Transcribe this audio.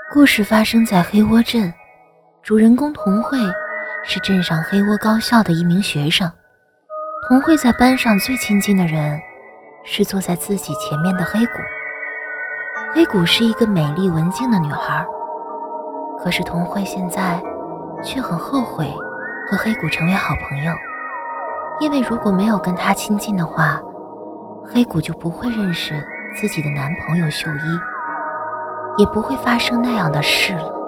故事发生在黑窝镇，主人公童慧是镇上黑窝高校的一名学生。童慧在班上最亲近的人是坐在自己前面的黑谷。黑谷是一个美丽文静的女孩，可是童慧现在却很后悔和黑谷成为好朋友，因为如果没有跟她亲近的话，黑谷就不会认识自己的男朋友秀一，也不会发生那样的事了。